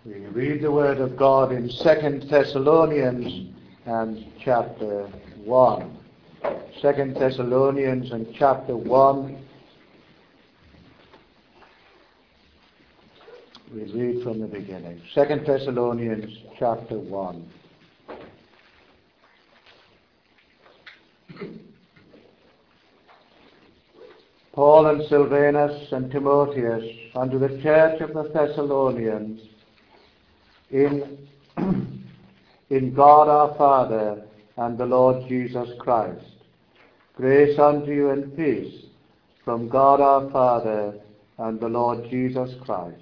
We read the word of God in 2 Thessalonians and chapter 1. 2 Thessalonians and chapter 1. We read from the beginning. 2 Thessalonians chapter 1. Paul and Silvanus and Timotheus unto the church of the Thessalonians in God our Father and the Lord Jesus Christ. Grace unto you and peace from God our Father and the Lord Jesus Christ.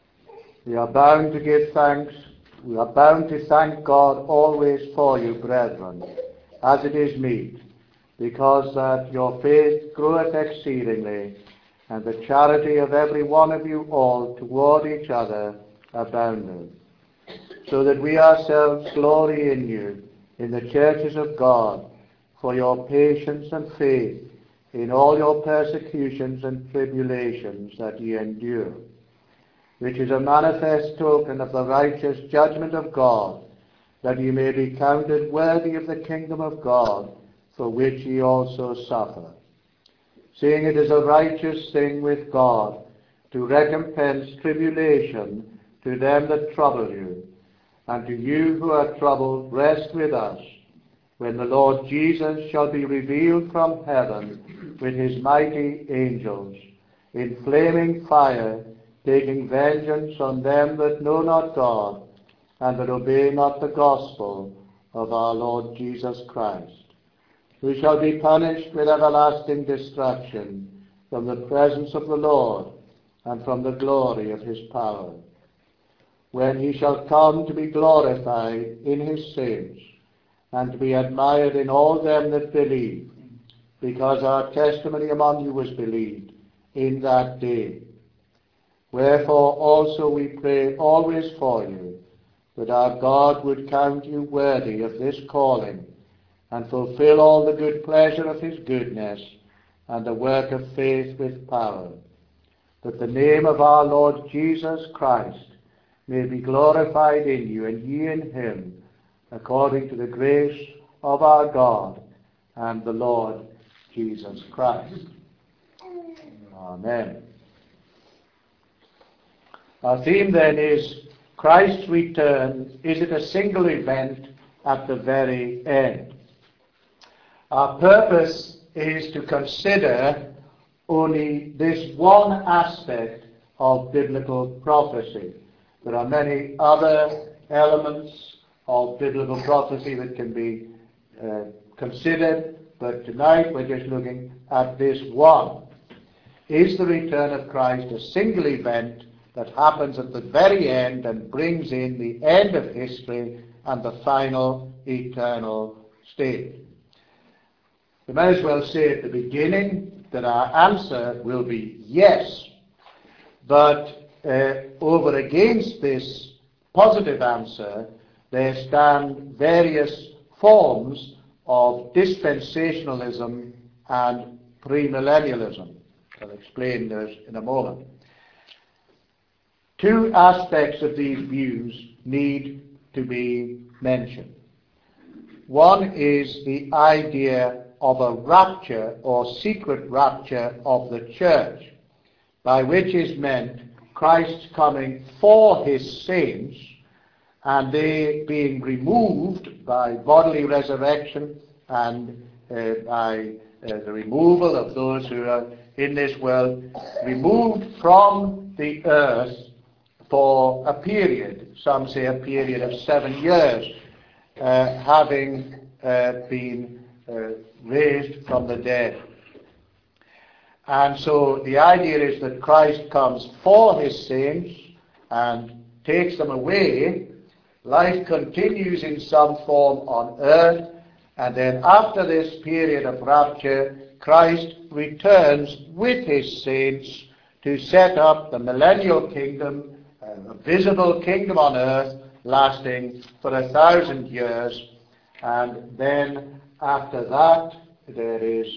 We are bound to give thanks. We are bound to thank God always for you, brethren, as it is meet, because that your faith groweth exceedingly, and the charity of every one of you all toward each other aboundeth, so that we ourselves glory in you, in the churches of God, for your patience and faith in all your persecutions and tribulations that ye endure, which is a manifest token of the righteous judgment of God, that ye may be counted worthy of the kingdom of God, for which ye also suffer. Seeing it is a righteous thing with God to recompense tribulation to them that trouble you, and to you who are troubled rest with us, when the Lord Jesus shall be revealed from heaven with his mighty angels, in flaming fire, taking vengeance on them that know not God, and that obey not the gospel of our Lord Jesus Christ, who shall be punished with everlasting destruction from the presence of the Lord and from the glory of his power, when he shall come to be glorified in his saints, and to be admired in all them that believe, because our testimony among you was believed in that day. Wherefore also we pray always for you, that our God would count you worthy of this calling, and fulfill all the good pleasure of his goodness, and the work of faith with power, that the name of our Lord Jesus Christ may be glorified in you, and ye in him, according to the grace of our God and the Lord Jesus Christ. Amen. Our theme then is Christ's return. Is it a single event at the very end? Our purpose is to consider only this one aspect of biblical prophecy. There are many other elements of biblical prophecy that can be considered, but tonight we're just looking at this one. Is the return of Christ a single event that happens at the very end and brings in the end of history and the final eternal state? We may as well say at the beginning that our answer will be yes, but over against this positive answer there stand various forms of dispensationalism and premillennialism. I'll explain those in a moment. Two aspects of these views need to be mentioned. One is the idea of a rapture or secret rapture of the church, by which is meant Christ's coming for his saints, and they being removed by bodily resurrection and by the removal of those who are in this world, removed from the earth for a period, some say a period of 7 years, having been raised from the dead. And so the idea is that Christ comes for his saints and takes them away. Life continues in some form on earth, and then after this period of rapture, Christ returns with his saints to set up the millennial kingdom, a visible kingdom on earth lasting for 1,000 years. And then after that there is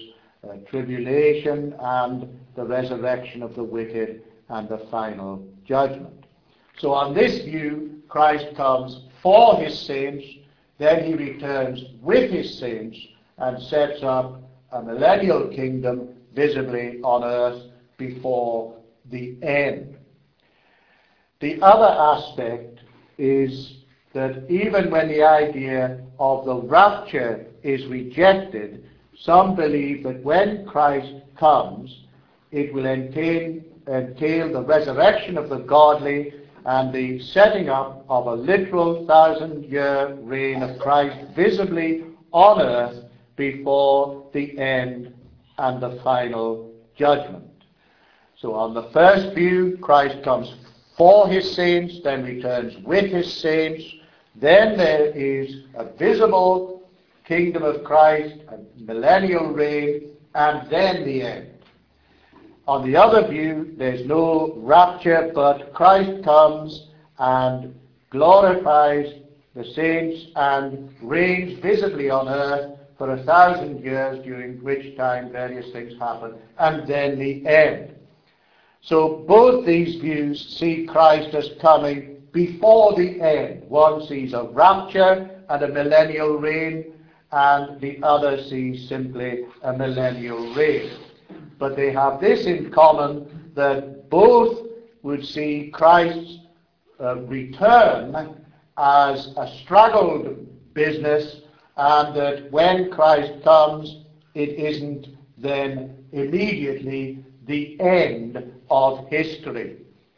tribulation and the resurrection of the wicked and the final judgment. So on this view, Christ comes for his saints, then he returns with his saints and sets up a millennial kingdom visibly on earth before the end. The other aspect is that even when the idea of the rapture is rejected, some believe that when Christ comes, it will entail the resurrection of the godly and the setting up of a literal 1,000-year reign of Christ visibly on earth before the end and the final judgment. So on the first view, Christ comes for his saints, then returns with his saints. Then there is a visible kingdom of Christ, a millennial reign, and then the end. On the other view, there's no rapture, but Christ comes and glorifies the saints and reigns visibly on earth for 1,000 years, during which time various things happen, and then the end. So both these views see Christ as coming before the end. One sees a rapture and a millennial reign, and the other sees simply a millennial reign. But they have this in common, that both would see Christ's return as a struggled business, and that when Christ comes, it isn't then immediately the end of history.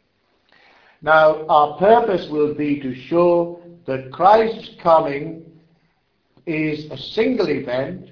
Now, our purpose will be to show that Christ's coming is a single event,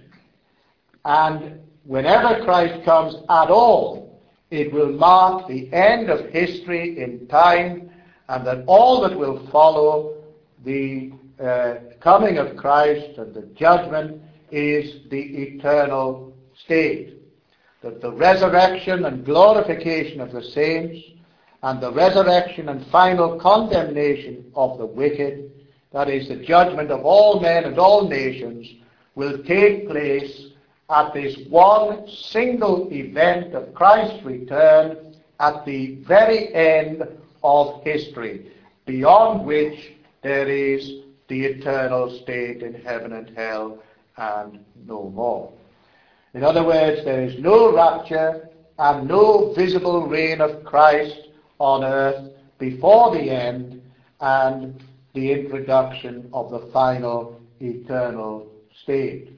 and whenever Christ comes at all, it will mark the end of history in time, and that all that will follow the coming of Christ and the judgment is the eternal state. That the resurrection and glorification of the saints and the resurrection and final condemnation of the wicked, that is, the judgment of all men and all nations, will take place at this one single event of Christ's return at the very end of history, beyond which there is the eternal state in heaven and hell and no more. In other words, there is no rapture and no visible reign of Christ on earth before the end and the introduction of the final eternal state.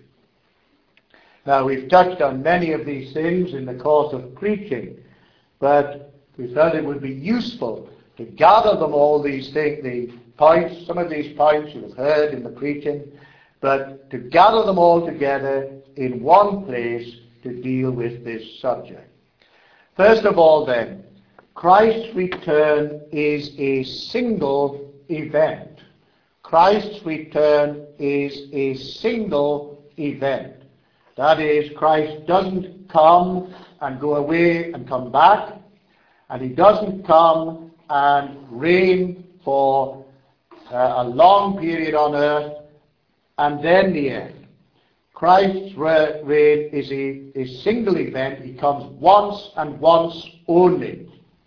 Now, we've touched on many of these things in the course of preaching, but we felt it would be useful to gather them all, these things, the points, some of these points you have heard in the preaching, but to gather them all together in one place to deal with this subject. First of all, then, Christ's return is a single event. Christ's return is a single event. That is, Christ doesn't come and go away and come back, and he doesn't come and reign for a long period on earth and then the end. Christ's reign is a single event. He comes once and once only.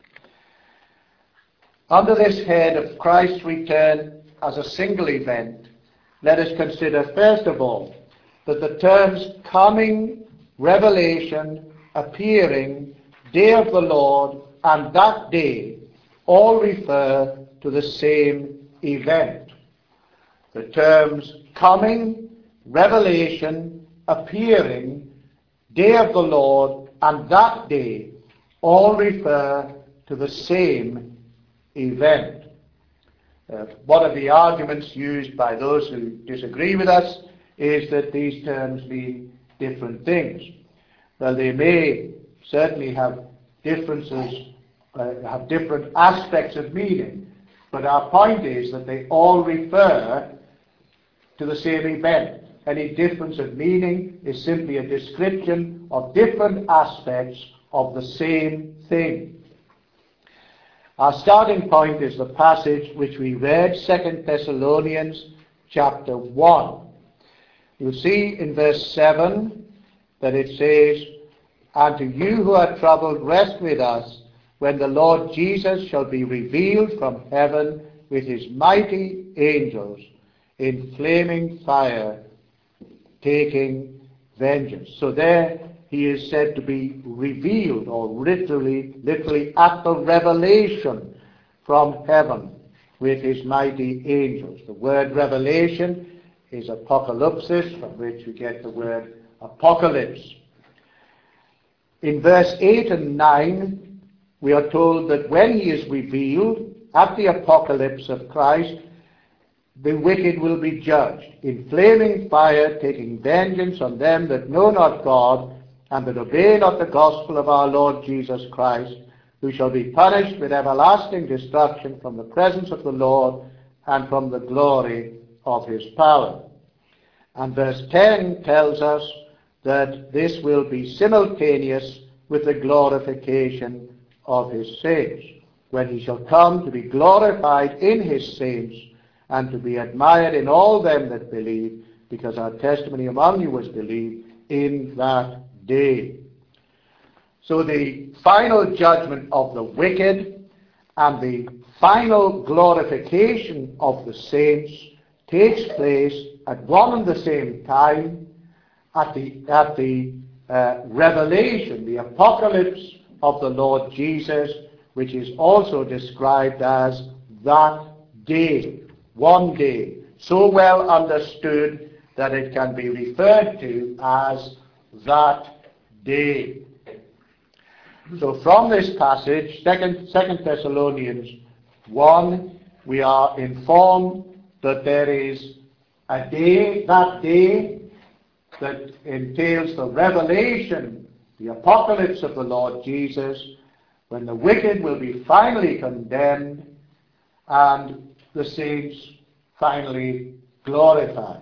Under this head of Christ's return as a single event, let us consider first of all that the terms coming, revelation, appearing, day of the Lord, and that day all refer to the same event. The terms coming, revelation, appearing, day of the Lord, and that day all refer to the same event. One of the arguments used by those who disagree with us is that these terms mean different things. Well, they may certainly have differences, have different aspects of meaning, but our point is that they all refer to the same event. Any difference of meaning is simply a description of different aspects of the same thing. Our starting point is the passage which we read, 2 Thessalonians chapter 1. You'll see in verse 7 that it says, "And to you who are troubled, rest with us when the Lord Jesus shall be revealed from heaven with his mighty angels in flaming fire, taking vengeance. So there he is said to be revealed, or literally at the revelation from heaven with his mighty angels. The word revelation is apocalypsis, from which we get the word apocalypse. In verse 8 and 9, we are told that when he is revealed at the apocalypse of Christ, the wicked will be judged in flaming fire, taking vengeance on them that know not God and that obey not the gospel of our Lord Jesus Christ, who shall be punished with everlasting destruction from the presence of the Lord and from the glory of his power. And verse 10 tells us that this will be simultaneous with the glorification of his saints, when he shall come to be glorified in his saints and to be admired in all them that believe, because our testimony among you was believed in that day. So the final judgment of the wicked and the final glorification of the saints takes place at one and the same time at the revelation, the apocalypse of the Lord Jesus, which is also described as that day, one day, so well understood that it can be referred to as that day. So from this passage, 2 Thessalonians 1, we are informed that there is a day, that day, that entails the revelation, the apocalypse of the Lord Jesus, when the wicked will be finally condemned and the saints finally glorified.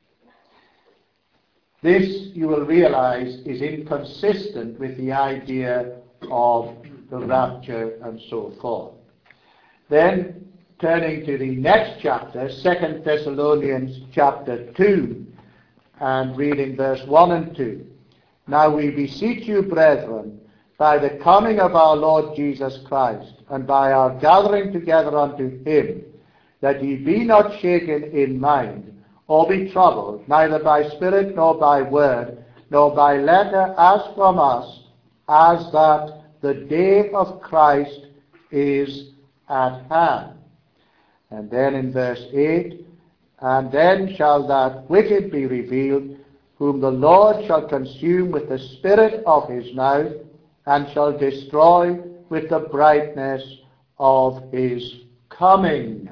This, you will realize, is inconsistent with the idea of the rapture and so forth. Then, turning to the next chapter, 2 Thessalonians chapter 2, and reading verse 1 and 2. Now we beseech you, brethren, by the coming of our Lord Jesus Christ, and by our gathering together unto him, that ye be not shaken in mind, or be troubled, neither by spirit, nor by word, nor by letter, as from us, as that the day of Christ is at hand. And then in verse 8, and then shall that wicked be revealed, whom the Lord shall consume with the spirit of his mouth, and shall destroy with the brightness of his coming.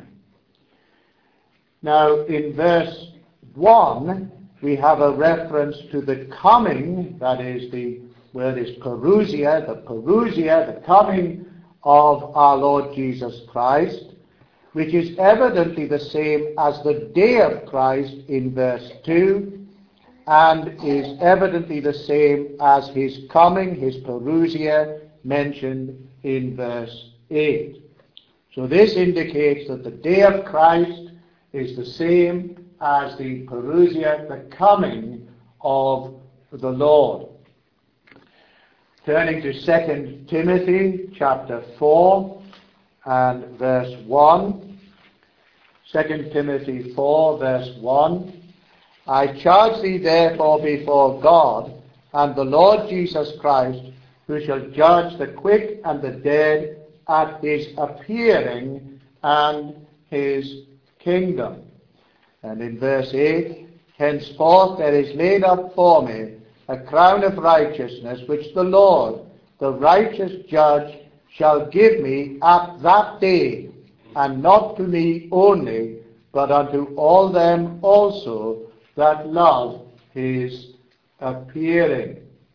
Now, in verse 1, we have a reference to the coming, that is, the word is parousia, the coming of our Lord Jesus Christ, which is evidently the same as the day of Christ in verse 2, and is evidently the same as his coming, his parousia, mentioned in verse 8. So this indicates that the day of Christ is the same as the parousia, the coming of the Lord. Turning to 2 Timothy chapter 4 and verse 1. 2 Timothy 4 verse 1. I charge thee therefore before God and the Lord Jesus Christ, who shall judge the quick and the dead at his appearing and his kingdom. And in verse 8, henceforth there is laid up for me a crown of righteousness, which the Lord, the righteous judge, shall give me at that day, and not to me only, but unto all them also that love his appearing.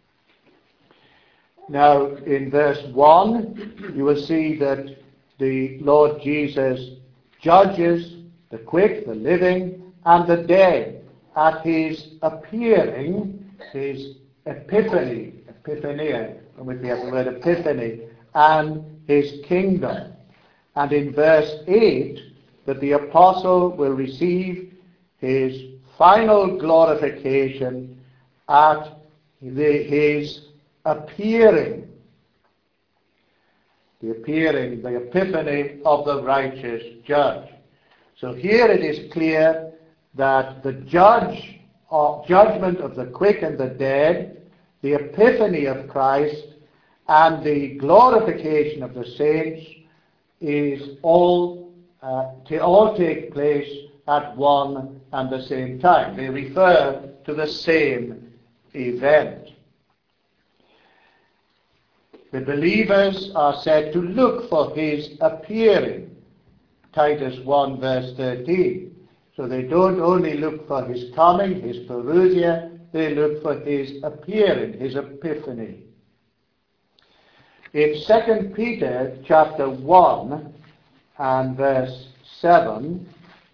Now, in verse 1, you will see that the Lord Jesus judges the quick, the living, and the dead at his appearing, his epiphania, from which we have the word epiphany, and his kingdom. And in verse 8, that the apostle will receive his final glorification at his appearing. the appearing, the epiphany of the righteous judge. So here it is clear that the judgment of the quick and the dead, the epiphany of Christ, and the glorification of the saints is all take place at one and the same time. They refer to the same event. The believers are said to look for his appearing. Titus 1 verse 13. So they don't only look for his coming, his parousia, they look for his appearing, his epiphany. In 2 Peter chapter 1 and verse 7,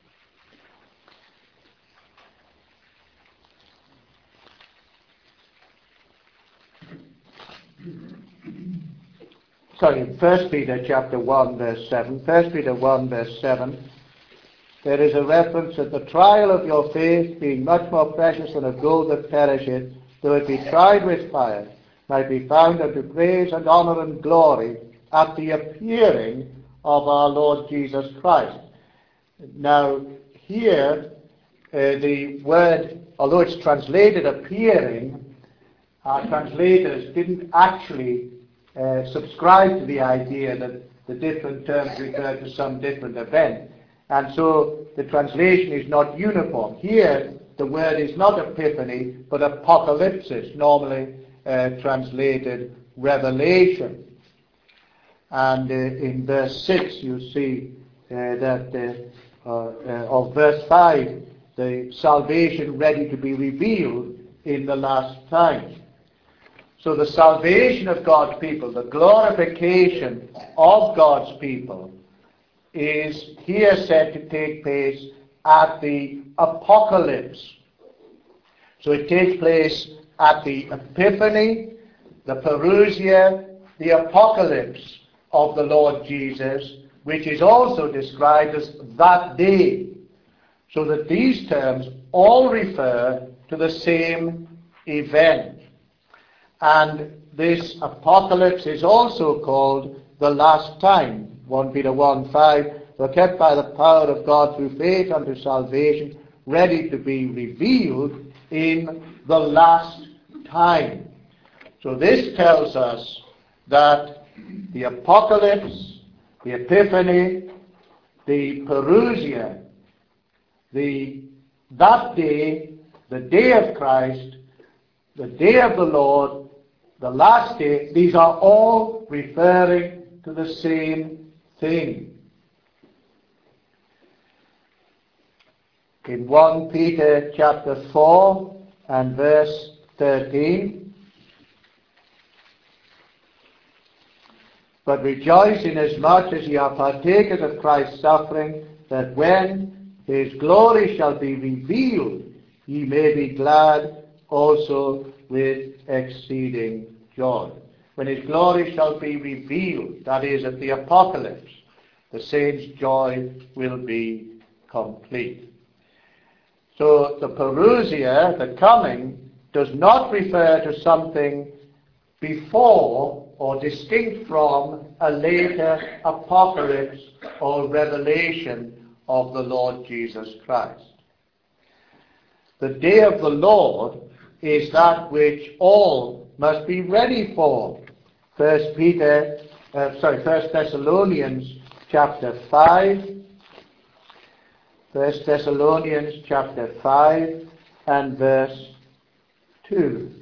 sorry, 1 Peter chapter 1 verse 7, 1 Peter 1 verse 7, there is a reference that the trial of your faith, being much more precious than of gold that perisheth, though it be tried with fire, might be found unto praise and honour and glory at the appearing of our Lord Jesus Christ. Now, here, the word, although it's translated appearing, our translators didn't actually subscribe to the idea that the different terms refer to some different event. And so the translation is not uniform. Here, the word is not epiphany, but apocalypsis, normally translated revelation. And in verse 6, you see that of verse 5, the salvation ready to be revealed in the last time. So the salvation of God's people, the glorification of God's people, is here said to take place at the apocalypse. So it takes place at the epiphany, the parousia, the apocalypse of the Lord Jesus, which is also described as that day. So that these terms all refer to the same event. And this apocalypse is also called the last time. 1 Peter 1:5, were kept by the power of God through faith unto salvation, ready to be revealed in the last time. So this tells us that the apocalypse, the epiphany, the parousia, that day, the day of Christ, the day of the Lord, the last day, these are all referring to the same thing. In 1 Peter chapter 4 and verse 13, but rejoice inasmuch as ye are partakers of Christ's suffering, that when his glory shall be revealed, ye may be glad also with exceeding joy. When his glory shall be revealed, that is, at the apocalypse, the saints' joy will be complete. So the parousia, the coming, does not refer to something before or distinct from a later apocalypse or revelation of the Lord Jesus Christ. The day of the Lord is that which all must be ready for. 1 Thessalonians chapter 5. 1 Thessalonians chapter 5 and verse 2.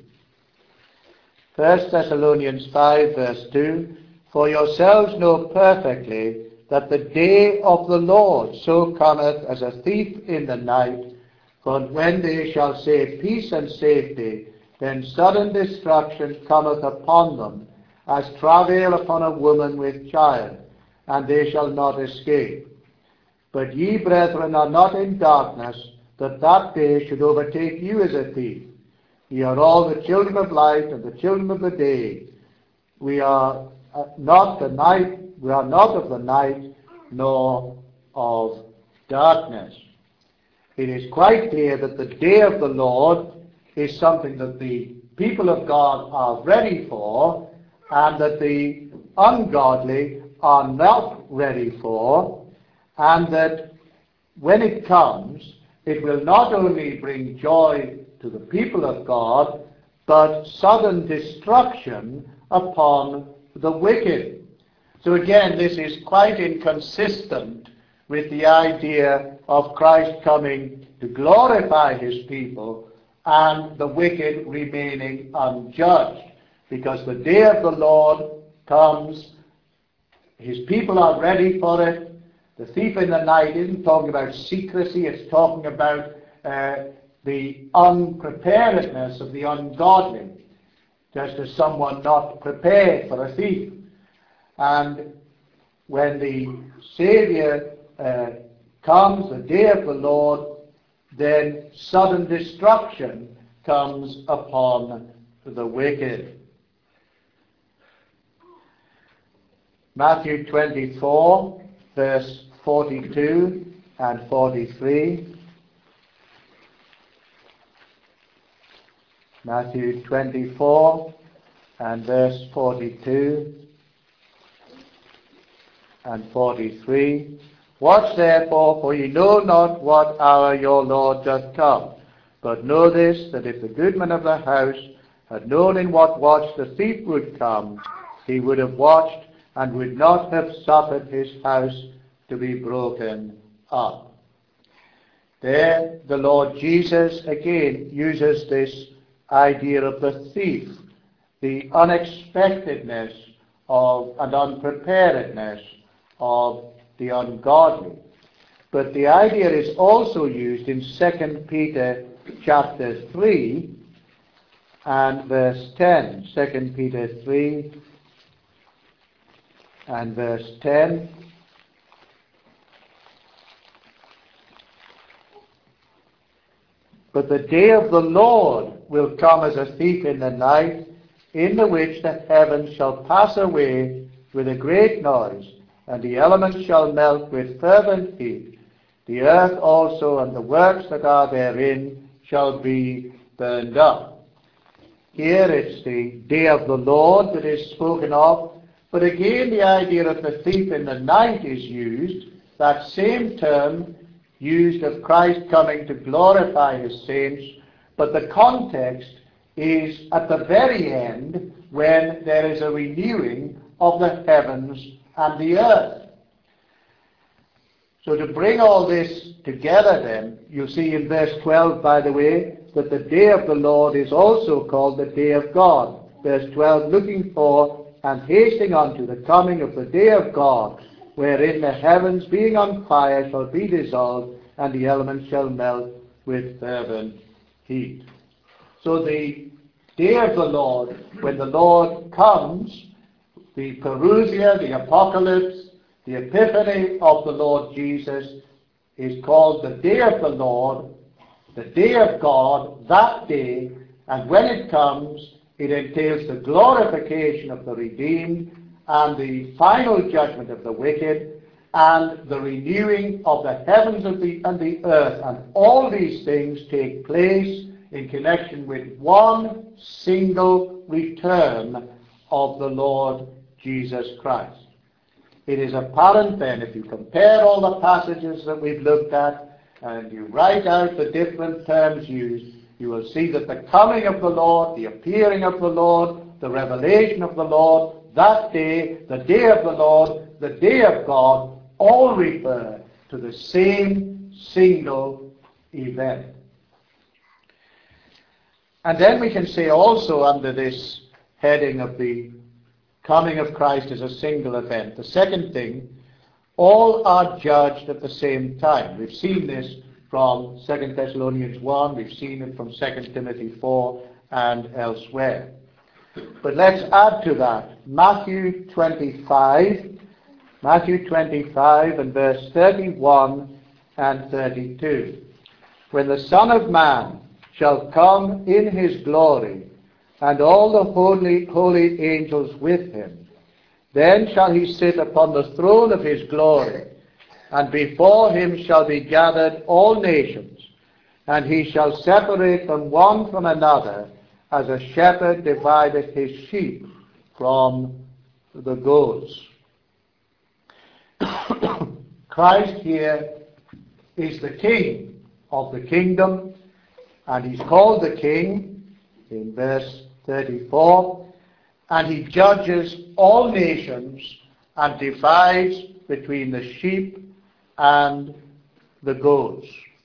1 Thessalonians 5 verse 2. For yourselves know perfectly that the day of the Lord so cometh as a thief in the night. For when they shall say peace and safety, then sudden destruction cometh upon them, as travail upon a woman with child, and they shall not escape. But ye, brethren, are not in darkness, that that day should overtake you as a thief. Ye are all the children of light and the children of the day. We are not of the night, nor of darkness. It is quite clear that the day of the Lord is something that the people of God are ready for, and that the ungodly are not ready for, and that when it comes, it will not only bring joy to the people of God, but sudden destruction upon the wicked. So again, this is quite inconsistent with the idea of Christ coming to glorify his people and the wicked remaining unjudged. Because the day of the Lord comes, his people are ready for it. The thief in the night isn't talking about secrecy, it's talking about the unpreparedness of the ungodly, just as someone not prepared for a thief. And when the Saviour comes, the day of the Lord, then sudden destruction comes upon the wicked. Matthew 24, verse 42 and 43. Matthew 24 and verse 42 and 43. Watch therefore, for ye know not what hour your Lord doth come. But know this, that if the goodman of the house had known in what watch the thief would come, he would have watched and would not have suffered his house to be broken up. There the Lord Jesus again uses this idea of the thief, the unexpectedness of and unpreparedness of the ungodly. But the idea is also used in 2 Peter chapter 3 and verse 10. 2 Peter 3 and verse 10. But the day of the Lord will come as a thief in the night, in the which the heavens shall pass away with a great noise, and the elements shall melt with fervent heat. The earth also and the works that are therein shall be burned up. Here it's the day of the Lord that is spoken of, but again the idea of the thief in the night is used, that same term used of Christ coming to glorify his saints, but the context is at the very end when there is a renewing of the heavens and the earth. So to bring all this together then, you see in verse 12, by the way, that the day of the Lord is also called the day of God. Verse 12, looking for and hasting unto the coming of the day of God, wherein the heavens being on fire shall be dissolved, and the elements shall melt with fervent heat. So the day of the Lord, when the Lord comes, the parousia, the apocalypse, the epiphany of the Lord Jesus is called the day of the Lord, the day of God, that day, and when it comes, it entails the glorification of the redeemed and the final judgment of the wicked and the renewing of the heavens and the earth. And all these things take place in connection with one single return of the Lord Jesus Christ. It is apparent then, if you compare all the passages that we've looked at and you write out the different terms used, you will see that the coming of the Lord, the appearing of the Lord, the revelation of the Lord, that day, the day of the Lord, the day of God, all refer to the same single event. And then we can say also under this heading of the coming of Christ as a single event, the second thing, all are judged at the same time. We've seen this from 2 Thessalonians 1, we've seen it from 2 Timothy 4 and elsewhere. But let's add to that Matthew 25 and verse 31 and 32. When the Son of Man shall come in his glory, and all the holy angels with him, then shall he sit upon the throne of his glory, and before him shall be gathered all nations, and he shall separate them one from another, as a shepherd divideth his sheep from the goats. Christ here is the king of the kingdom, and he's called the king in verse 34, and he judges all nations and divides between the sheep and the goats.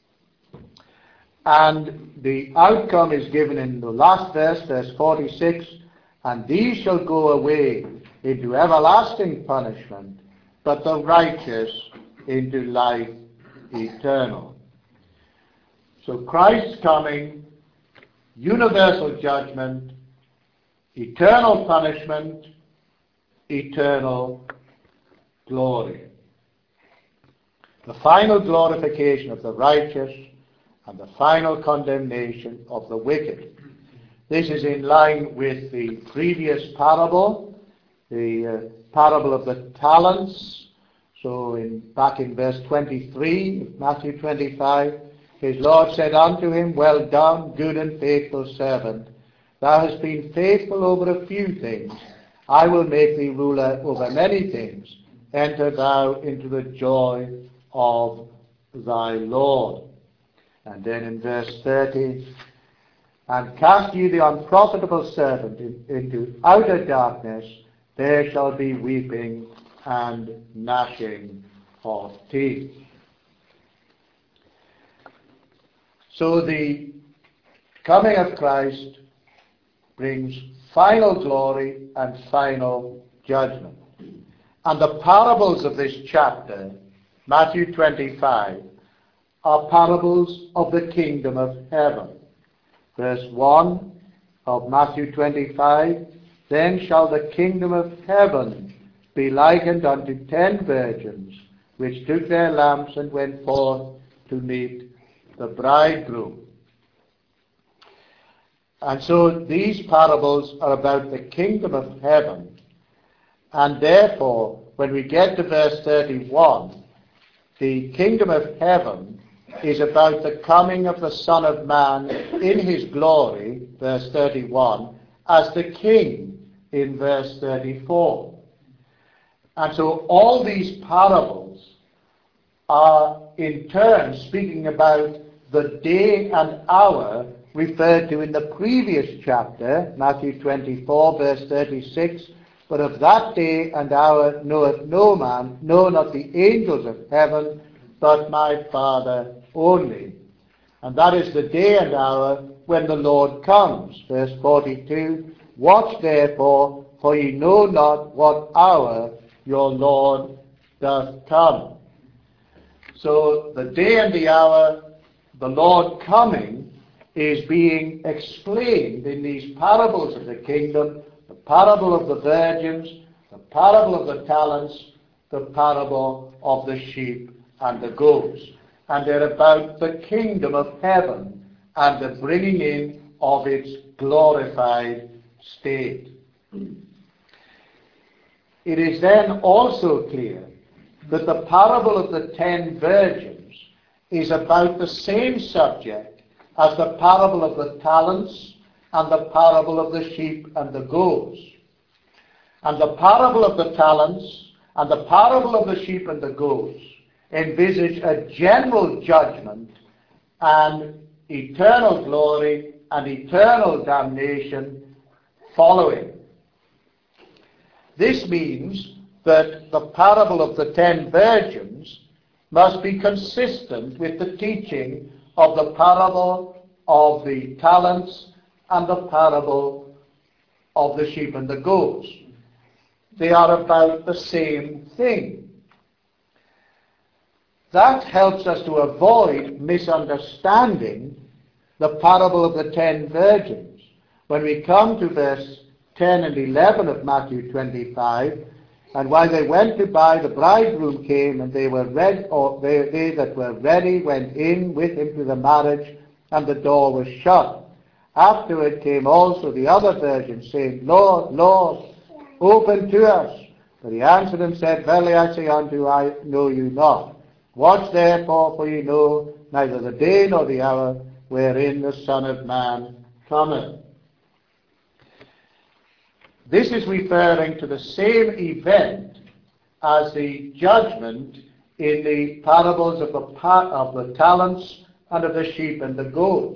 And the outcome is given in the last verse, verse 46, and these shall go away into everlasting punishment, but the righteous into life eternal. So Christ's coming, universal judgment, eternal punishment, eternal glory. The final glorification of the righteous and the final condemnation of the wicked. This is in line with the previous parable, the parable of the talents. So back in verse 23 of Matthew 25, his Lord said unto him, Well done, good and faithful servant. Thou hast been faithful over a few things. I will make thee ruler over many things. Enter thou into the joy of thy Lord. And then in verse 30, and cast ye the unprofitable servant into outer darkness, there shall be weeping and gnashing of teeth. So the coming of Christ brings final glory and final judgment. And the parables of this chapter, Matthew 25, are parables of the kingdom of heaven. Verse 1 of Matthew 25, Then shall the kingdom of heaven be likened unto 10 virgins, which took their lamps and went forth to meet the bridegroom. And so these parables are about the kingdom of heaven. And therefore, when we get to verse 31, the kingdom of heaven is about the coming of the Son of Man in his glory, verse 31, as the king in verse 34. And so all these parables are in turn speaking about the day and hour referred to in the previous chapter, Matthew 24, verse 36, But of that day and hour knoweth no man, no, not the angels of heaven, but my Father only. And that is the day and hour when the Lord comes. Verse 42, Watch therefore, for ye know not what hour your Lord doth come. So the day and the hour, the Lord coming, is being explained in these parables of the kingdom, the parable of the virgins, the parable of the talents, the parable of the sheep and the goats. And they're about the kingdom of heaven and the bringing in of its glorified state. It is then also clear that the parable of the 10 virgins is about the same subject as the parable of the talents and the parable of the sheep and the goats. And the parable of the talents and the parable of the sheep and the goats envisage a general judgment and eternal glory and eternal damnation following. This means that the parable of the 10 virgins must be consistent with the teaching of the parable of the talents and the parable of the sheep and the goats. They are about the same thing. That helps us to avoid misunderstanding the parable of the 10 virgins. When we come to verse 10 and 11 of Matthew 25, and while they went to buy, the bridegroom came, and they that were ready went in with him to the marriage, and the door was shut. Afterward came also the other virgins, saying, Lord, Lord, open to us. But he answered and said, Verily I say unto you, I know you not. Watch therefore, for ye know neither the day nor the hour wherein the Son of Man cometh. This is referring to the same event as the judgment in the parables of the talents and of the sheep and the goats.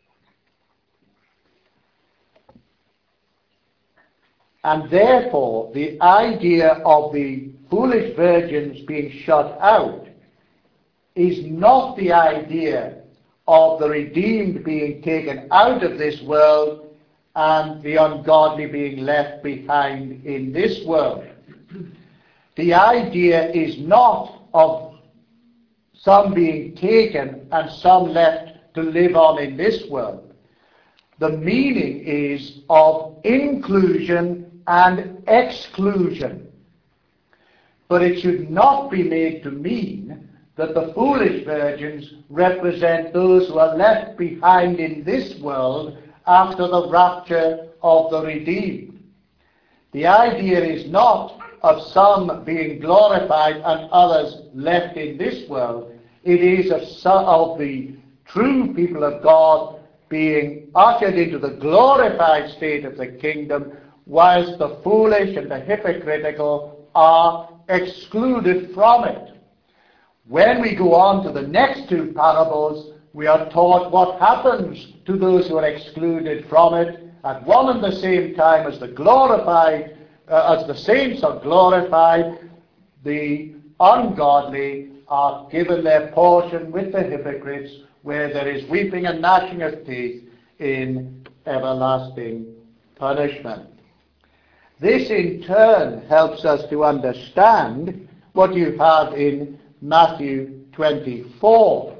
And therefore, the idea of the foolish virgins being shut out is not the idea of the redeemed being taken out of this world and the ungodly being left behind in this world. The idea is not of some being taken and some left to live on in this world. The meaning is of inclusion and exclusion. But it should not be made to mean that the foolish virgins represent those who are left behind in this world after the rapture of the redeemed. The idea is not of some being glorified and others left in this world. It is of the true people of God being ushered into the glorified state of the kingdom, whilst the foolish and the hypocritical are excluded from it. When we go on to the next two parables, we are taught what happens to those who are excluded from it at one and the same time as as the saints are glorified. The ungodly are given their portion with the hypocrites, where there is weeping and gnashing of teeth in everlasting punishment. This in turn helps us to understand what you have in Matthew 24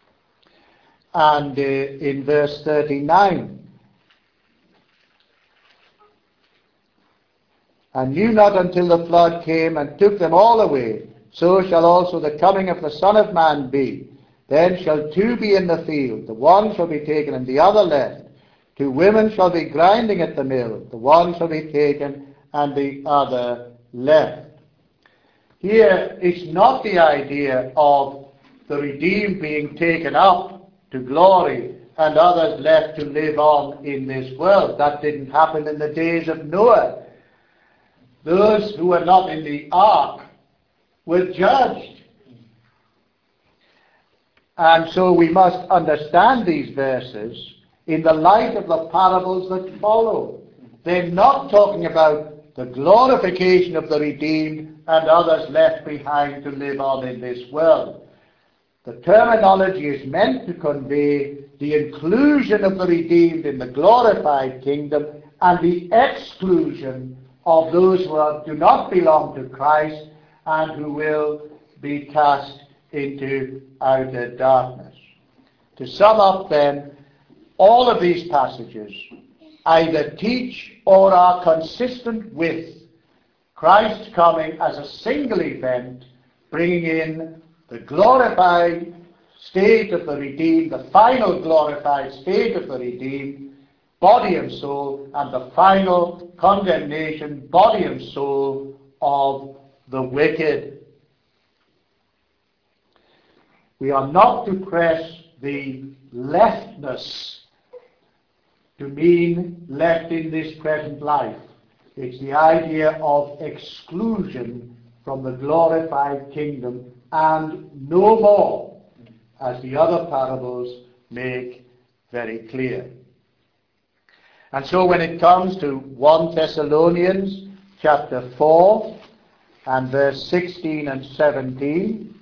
and in verse 39. And knew not until the flood came and took them all away, so shall also the coming of the Son of Man be. Then shall two be in the field, the one shall be taken and the other left. Two women shall be grinding at the mill, the one shall be taken and the other left. Here is not the idea of the redeemed being taken up to glory and others left to live on in this world. That didn't happen in the days of Noah. Those who were not in the ark were judged. And so we must understand these verses in the light of the parables that follow. They're not talking about the glorification of the redeemed and others left behind to live on in this world. The terminology is meant to convey the inclusion of the redeemed in the glorified kingdom and the exclusion of those who do not belong to Christ and who will be cast into outer darkness. To sum up then, all of these passages either teach or are consistent with Christ's coming as a single event, bringing in the glorified state of the redeemed, the final glorified state of the redeemed, body and soul, and the final condemnation, body and soul, of the wicked. We are not to press the leftness to mean left in this present life. It's the idea of exclusion from the glorified kingdom and no more, as the other parables make very clear. And so when it comes to 1 Thessalonians chapter 4 and verse 16 and 17,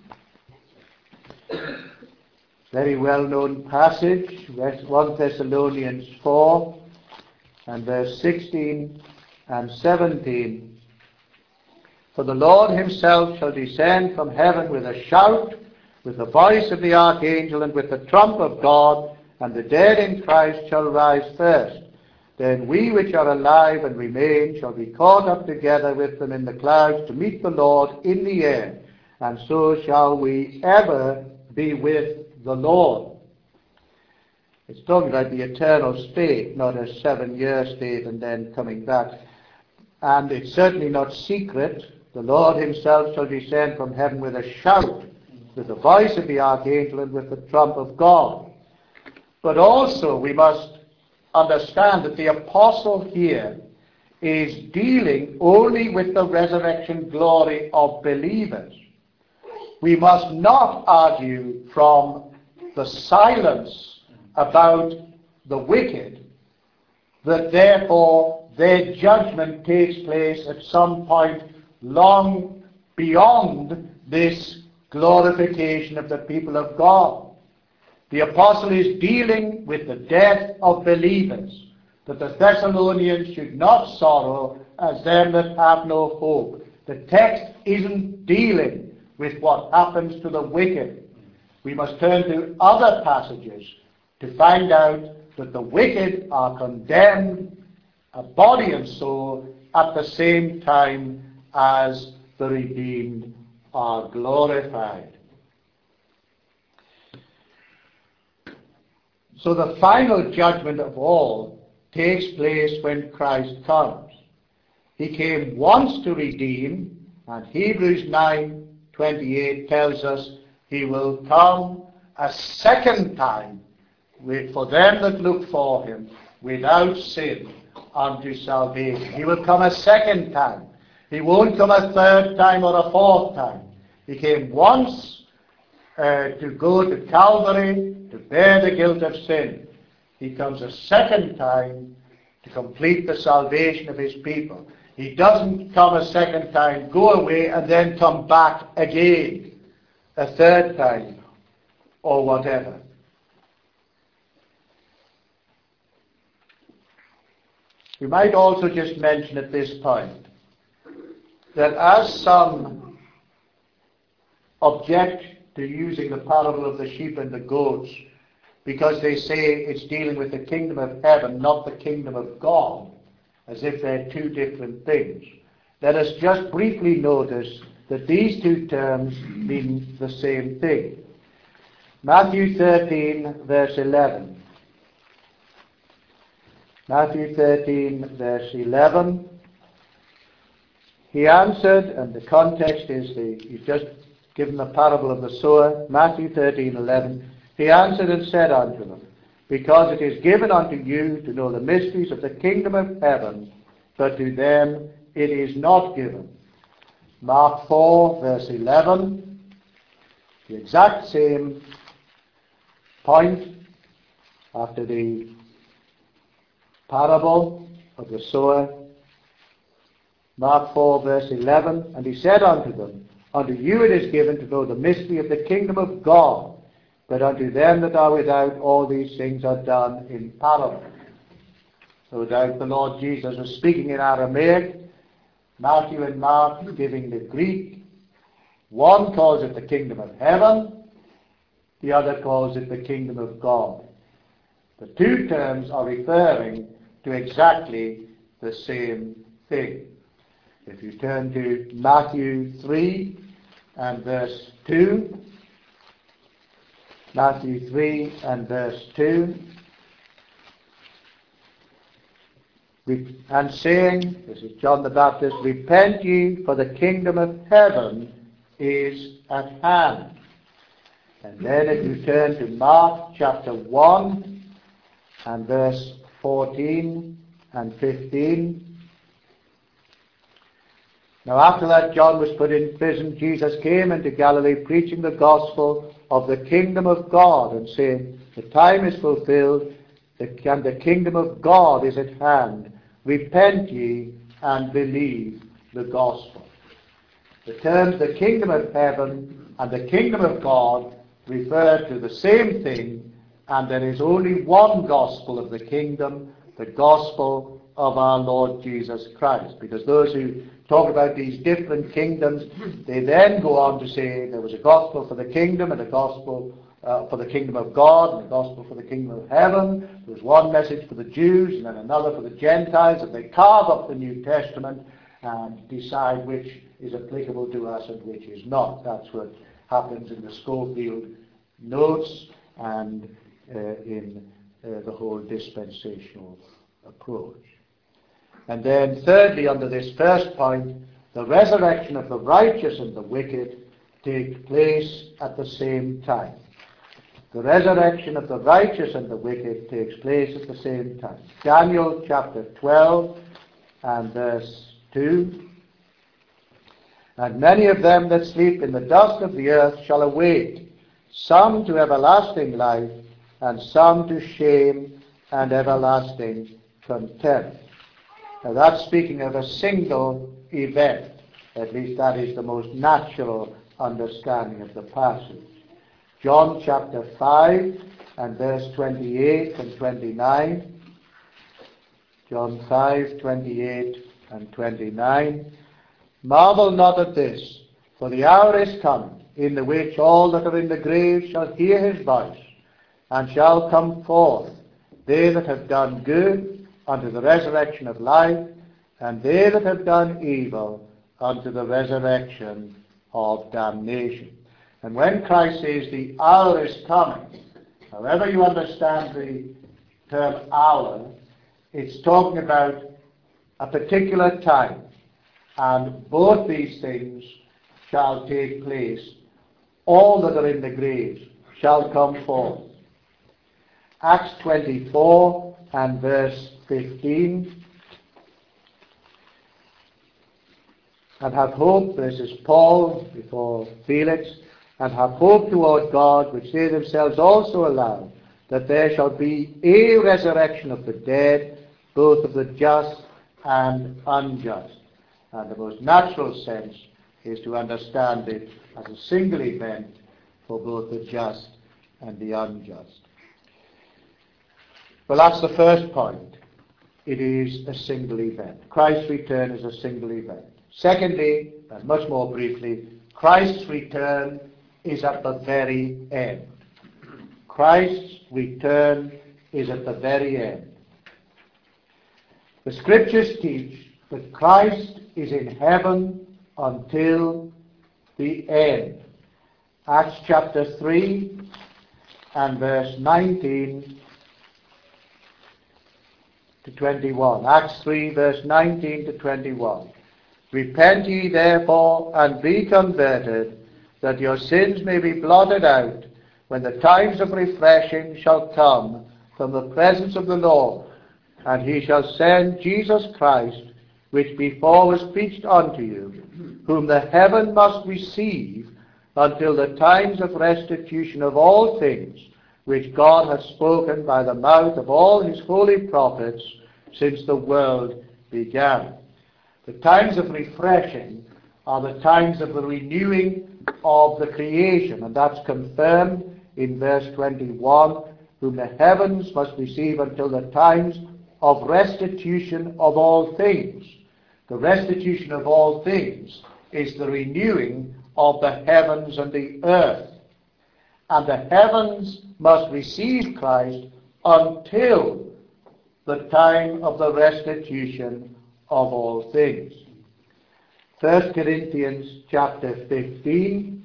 very well-known passage, 1 Thessalonians 4 and verse 16 and 17. For the Lord himself shall descend from heaven with a shout, with the voice of the archangel, and with the trump of God, and the dead in Christ shall rise first. Then we which are alive and remain shall be caught up together with them in the clouds to meet the Lord in the air, and so shall we ever be with the Lord. It's talking about the eternal state, not a 7-year state and then coming back. And it's certainly not secret. The Lord himself shall descend from heaven with a shout, with the voice of the archangel, and with the trump of God. But also we must understand that the apostle here is dealing only with the resurrection glory of believers. We must not argue from the silence about the wicked that therefore their judgment takes place at some point long beyond this glorification of the people of God. The apostle is dealing with the death of believers, that the Thessalonians should not sorrow as them that have no hope. The text isn't dealing with what happens to the wicked. We must turn to other passages to find out that the wicked are condemned, body and soul, at the same time as the redeemed are glorified. So the final judgment of all takes place when Christ comes. He came once to redeem, and Hebrews 9:28 tells us he will come a second time for them that look for him without sin unto salvation. He will come a second time. He won't come a third time or a fourth time. He came once to go to Calvary to bear the guilt of sin. He comes a second time to complete the salvation of his people. He doesn't come a second time, go away, and then come back again a third time or whatever. We might also just mention at this point that as some object to using the parable of the sheep and the goats because they say it's dealing with the kingdom of heaven, not the kingdom of God, as if they're two different things, let us just briefly notice that these two terms mean the same thing. Matthew 13, verse 11. Matthew 13, verse 11. He answered, and the context is he's just given the parable of the sower, Matthew 13, 11. He answered and said unto them, because it is given unto you to know the mysteries of the kingdom of heaven, but to them it is not given. Mark 4, verse 11. The exact same point after the parable of the sower. Mark 4, verse 11. And he said unto them, unto you it is given to know the mystery of the kingdom of God, but unto them that are without all these things are done in parables. No doubt the Lord Jesus was speaking in Aramaic, Matthew and Mark giving the Greek. One calls it the kingdom of heaven, the other calls it the kingdom of God. The two terms are referring to exactly the same thing. If you turn to Matthew 3 and verse 2, Matthew 3 and verse 2, and saying, this is John the Baptist, repent ye, for the kingdom of heaven is at hand. And then if you turn to Mark chapter 1 and verse 14 and 15. Now after that John was put in prison, Jesus came into Galilee preaching the gospel of the kingdom of God and saying, the time is fulfilled and the kingdom of God is at hand. Repent ye and believe the gospel. The terms the kingdom of heaven and the kingdom of God refer to the same thing, and there is only one gospel of the kingdom, the gospel of our Lord Jesus Christ. Because those who talk about these different kingdoms, they then go on to say there was a gospel for the kingdom and a gospel for the kingdom of God and a gospel for the kingdom of heaven. There was one message for the Jews and then another for the Gentiles, and they carve up the New Testament and decide which is applicable to us and which is not. That's what happens in the Schofield notes and in the whole dispensational approach. And then thirdly, under this first point, the resurrection of the righteous and the wicked takes place at the same time. The resurrection of the righteous and the wicked takes place at the same time. Daniel chapter 12 and verse 2. And many of them that sleep in the dust of the earth shall awake, some to everlasting life, and some to shame and everlasting contempt. Now that's speaking of a single event. At least that is the most natural understanding of the passage. John chapter 5 and verse 28 and 29. John 5, 28 and 29. Marvel not at this, for the hour is come, in the which all that are in the grave shall hear his voice, and shall come forth, they that have done good unto the resurrection of life, and they that have done evil unto the resurrection of damnation. And when Christ says the hour is coming, however you understand the term hour, it's talking about a particular time. And both these things shall take place. All that are in the graves shall come forth. Acts 24 and verse 15. And have hope, this is Paul before Felix, and have hope toward God, which they themselves also allow, that there shall be a resurrection of the dead, both of the just and unjust. And the most natural sense is to understand it as a single event for both the just and the unjust. Well, that's the first point. It is a single event. Christ's return is a single event. Secondly, and much more briefly, Christ's return is at the very end. Christ's return is at the very end. The Scriptures teach that Christ is in heaven until the end. Acts chapter 3 and verse 19 to 21. Acts 3 verse 19 to 21. Repent ye therefore and be converted, that your sins may be blotted out, when the times of refreshing shall come from the presence of the Lord. And he shall send Jesus Christ, which before was preached unto you, whom the heaven must receive until the times of restitution of all things, which God hath spoken by the mouth of all his holy prophets since the world began. The times of refreshing are the times of the renewing of the creation, and that's confirmed in verse 21, whom the heavens must receive until the times of restitution of all things. The restitution of all things is the renewing of the heavens and the earth. And the heavens must receive Christ until the time of the restitution of all things. 1 Corinthians chapter 15.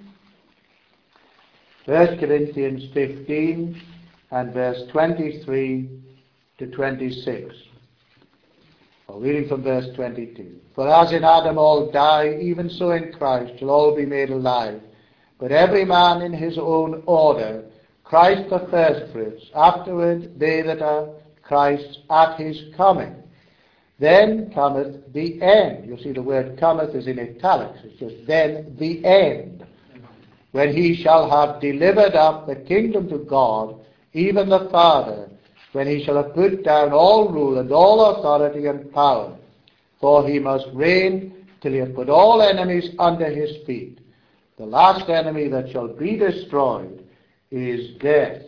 1 Corinthians 15 and verse 23 to 26. Reading from verse 22. For as in Adam all die, even so in Christ shall all be made alive. But every man in his own order, Christ the firstfruits, afterward they that are Christ's at his coming. Then cometh the end. You see the word cometh is in italics. It's just then the end. When he shall have delivered up the kingdom to God, even the Father, when he shall have put down all rule and all authority and power. For he must reign till he hath put all enemies under his feet. The last enemy that shall be destroyed is death.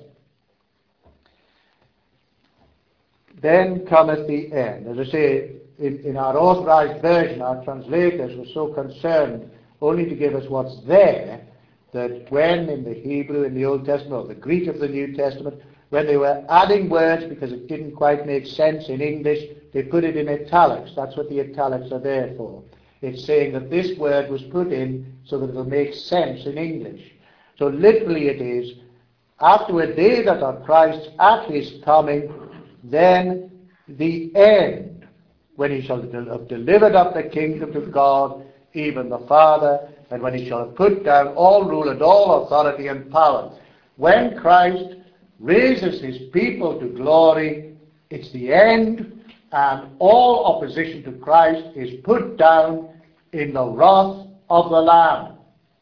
Then cometh the end. As I say, in our authorized version, our translators were so concerned only to give us what's there, that when in the Hebrew in the Old Testament, or the Greek of the New Testament, when they were adding words because it didn't quite make sense in English, they put it in italics. That's what the italics are there for. It's saying that this word was put in so that it will make sense in English. So literally it is, afterward they that are Christ's at his coming, then the end, when he shall have delivered up the kingdom to God, even the Father, and when he shall have put down all rule and all authority and power. When Christ raises his people to glory, it's the end and all opposition to Christ is put down in the wrath of the Lamb.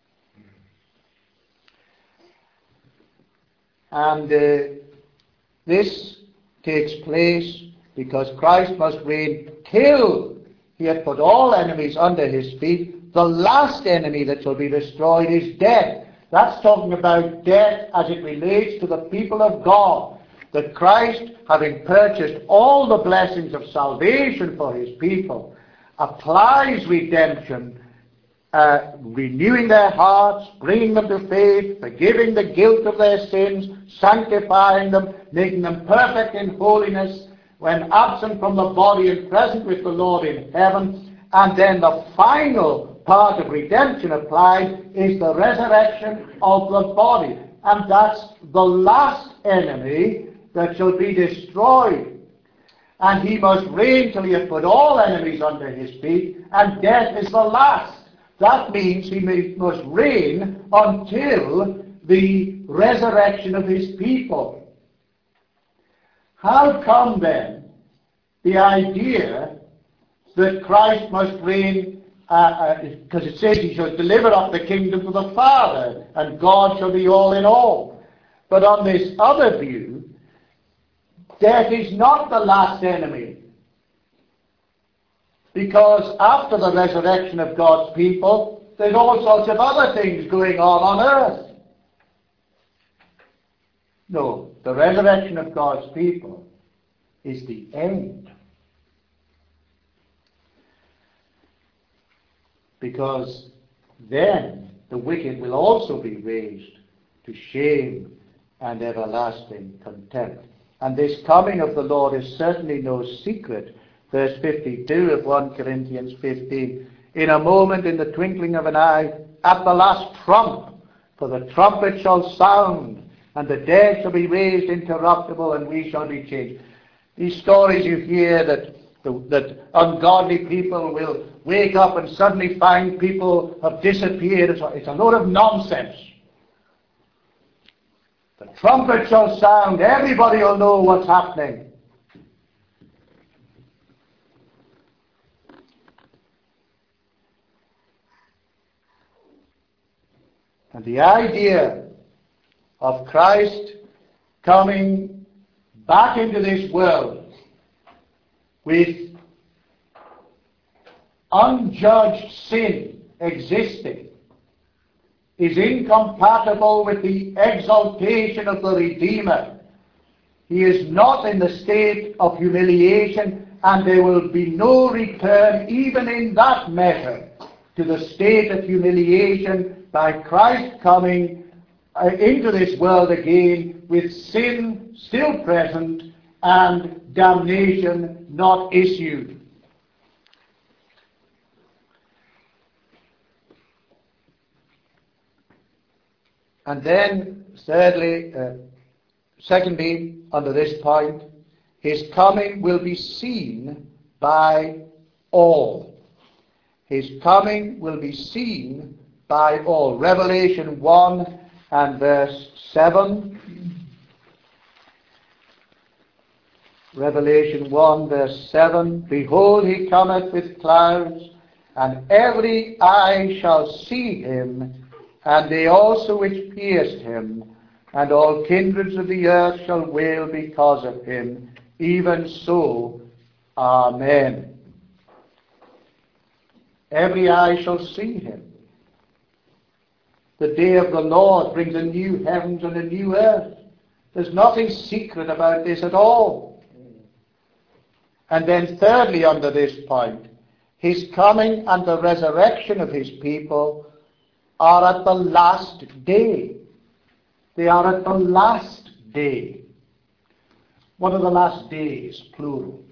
And this takes place because Christ must reign till he had put all enemies under his feet. The last enemy that shall be destroyed is death. That's talking about death as it relates to the people of God. That Christ, having purchased all the blessings of salvation for his people, applies redemption, renewing their hearts, bringing them to faith, forgiving the guilt of their sins, sanctifying them, making them perfect in holiness, when absent from the body and present with the Lord in heaven. And then the final part of redemption applied is the resurrection of the body. And that's the last enemy that shall be destroyed. And he must reign till he hath put all enemies under his feet, and death is the last. That means he must reign until the resurrection of his people. How come then the idea that Christ must reign, because it says he shall deliver up the kingdom to the Father, and God shall be all in all. But on this other view, death is not the last enemy. Because after the resurrection of God's people, there's all sorts of other things going on earth. No, the resurrection of God's people is the end. Because then the wicked will also be raised to shame and everlasting contempt. And this coming of the Lord is certainly no secret. Verse 52 of 1 Corinthians 15. In a moment, in the twinkling of an eye, at the last trump, for the trumpet shall sound, and the dead shall be raised incorruptible, and we shall be changed. These stories you hear that ungodly people will wake up and suddenly find people have disappeared. It's a load of nonsense. The trumpet shall sound. Everybody will know what's happening. And the idea of Christ coming back into this world with unjudged sin existing is incompatible with the exaltation of the Redeemer. He is not in the state of humiliation, and there will be no return, even in that measure, to the state of humiliation by Christ coming into this world again with sin still present and damnation not issued. And then, secondly, under this point, his coming will be seen by all. His coming will be seen by all. Revelation 1 and verse 7. Revelation 1 verse 7. Behold, he cometh with clouds, and every eye shall see him, and they also which pierced him, and all kindreds of the earth shall wail because of him. Even so, Amen. Every eye shall see him. The day of the Lord brings a new heavens and a new earth. There's nothing secret about this at all. And then thirdly, under this point, his coming and the resurrection of his people are at the last day. They are at the last day. What are the last days, plural?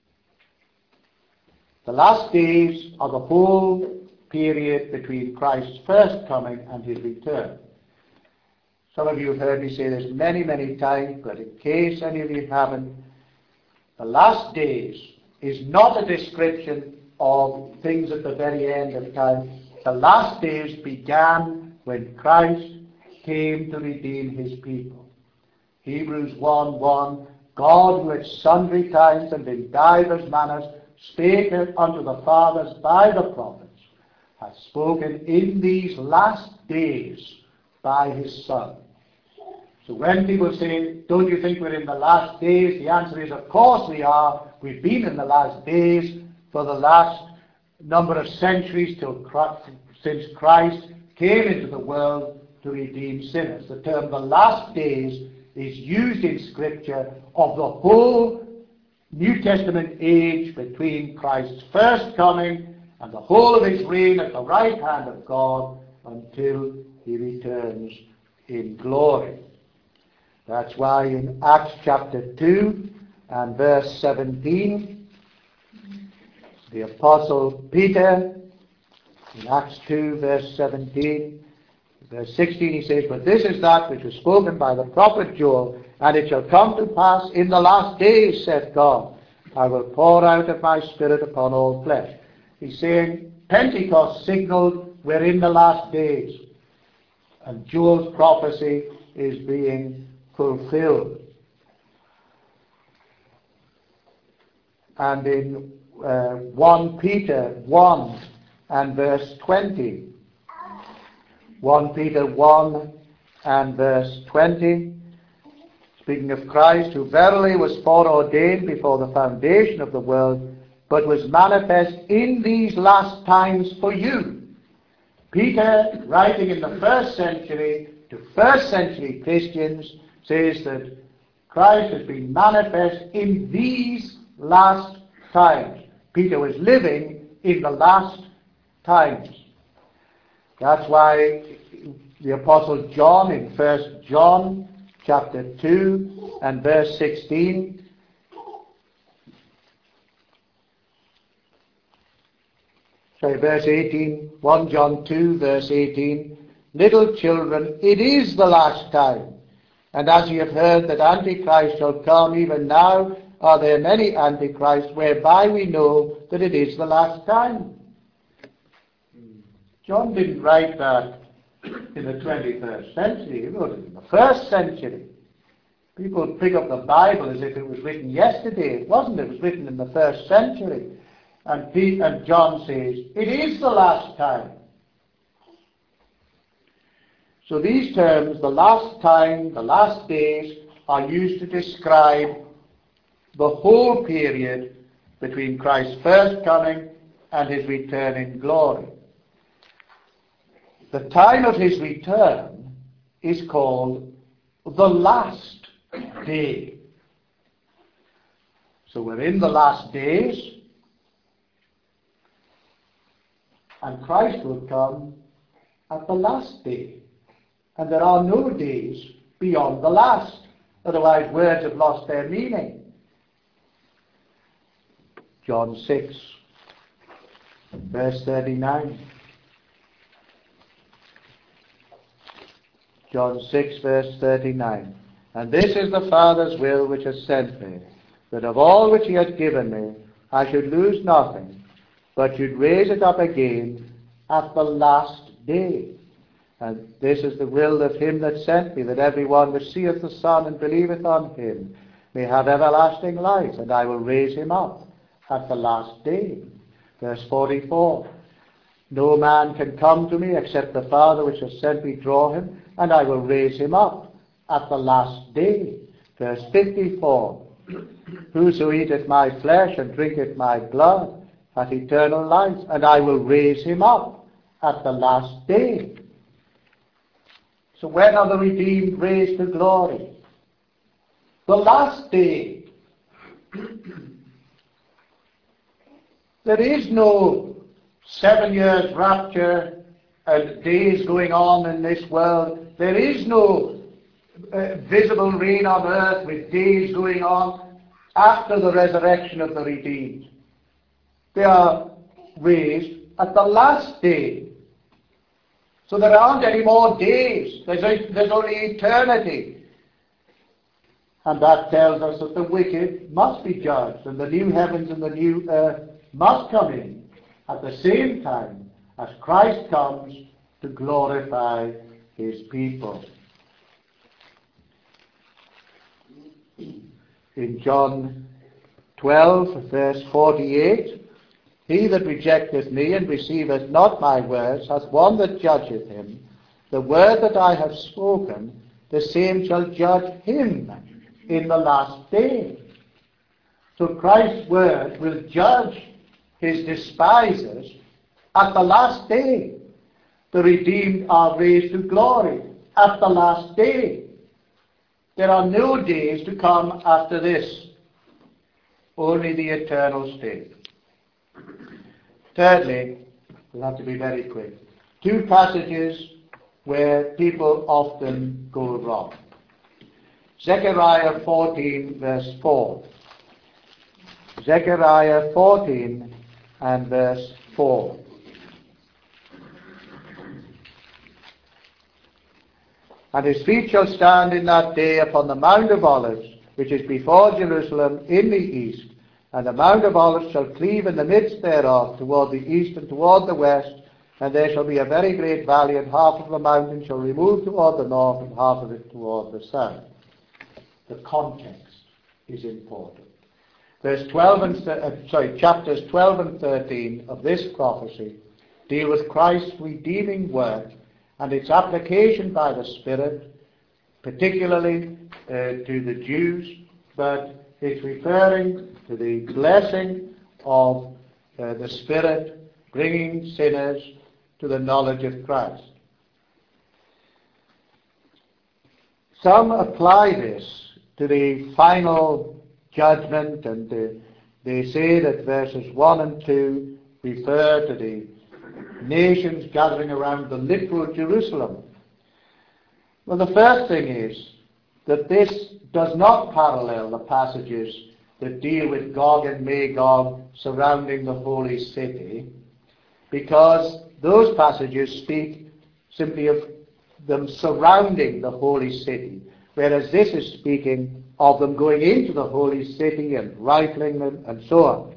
The last days are the whole period between Christ's first coming and his return. Some of you have heard me say this many, many times, but in case any of you haven't, the last days is not a description of things at the very end of time. The last days began when Christ came to redeem his people. Hebrews 1:1, God, who at sundry times and in divers manners spake unto the fathers by the prophets, hath spoken in these last days by his Son. So when people say, don't you think we're in the last days? The answer is, of course we are. We've been in the last days for the last number of centuries since Christ came into the world to redeem sinners. The term the last days is used in Scripture of the whole New Testament age between Christ's first coming and the whole of his reign at the right hand of God until he returns in glory. That's why in Acts chapter 2 and verse 17, the Apostle Peter, in Acts 2 verse 17, verse 16, he says, but this is that which was spoken by the prophet Joel, and it shall come to pass in the last days, saith God, I will pour out of my Spirit upon all flesh. He's saying Pentecost signaled we're in the last days, and Joel's prophecy is being fulfilled. And in 1 Peter 1 and verse 20, 1 Peter 1 and verse 20, speaking of Christ, who verily was foreordained before the foundation of the world, but was manifest in these last times for you. Peter, writing in the first century to first century Christians, says that Christ has been manifest in these last times. Peter was living in the last times. That's why the Apostle John in 1 John chapter 2 and verse 16 verse 18, 1 John 2 verse 18, little children, it is the last time. And as ye have heard that Antichrist shall come, even now are there many Antichrists, whereby we know that it is the last time. John didn't write that in the 21st century. He wrote it in the first century. People pick up the Bible as if it was written yesterday. It wasn't. It was written in the first century. And John says, it is the last time. So these terms, the last time, the last days, are used to describe the whole period between Christ's first coming and his return in glory. The time of his return is called the last day. So we're in the last days, and Christ will come at the last day. And there are no days beyond the last. Otherwise, words have lost their meaning. John 6, verse 39. John 6, verse 39. And this is the Father's will which has sent me, that of all which he hath given me, I should lose nothing, but should raise it up again at the last day. And this is the will of him that sent me, that every one which seeth the Son and believeth on him may have everlasting life, and I will raise him up at the last day. Verse 44. No man can come to me except the Father which has sent me draw him, and I will raise him up at the last day. Verse 54. Whoso eateth my flesh and drinketh my blood hath eternal life, and I will raise him up at the last day. So when are the redeemed raised to glory? The last day. There is no 7 years rapture and days going on in this world. There is no visible reign on earth with days going on after the resurrection of the redeemed. They are raised at the last day. So there aren't any more days. There's only eternity. And that tells us that the wicked must be judged, and the new heavens and the new earth must come in at the same time as Christ comes to glorify his people. in John 12, verse 48, he that rejecteth me and receiveth not my words hath one that judgeth him. The word that I have spoken, the same shall judge him in the last day. So Christ's word will judge his despisers at the last day. The redeemed are raised to glory at the last day. There are no days to come after this, only the eternal state. Thirdly, we'll have to be very quick. Two passages where people often go wrong. Zechariah 14, verse 4. Zechariah 14 and verse 4. And his feet shall stand in that day upon the Mount of Olives, which is before Jerusalem in the east, and the Mount of Olives shall cleave in the midst thereof toward the east and toward the west, and there shall be a very great valley, and half of the mountain shall remove toward the north, and half of it toward the south. The context is important. Chapters 12 and 13 of this prophecy deal with Christ's redeeming work and its application by the Spirit, particularly to the Jews, but it's referring to the blessing of the Spirit bringing sinners to the knowledge of Christ. Some apply this to the final judgment, and they say that verses 1 and 2 refer to the nations gathering around the literal Jerusalem. Well, the first thing is that this does not parallel the passages that deal with Gog and Magog surrounding the holy city, because those passages speak simply of them surrounding the holy city, whereas this is speaking of them going into the holy city and rifling them and so on.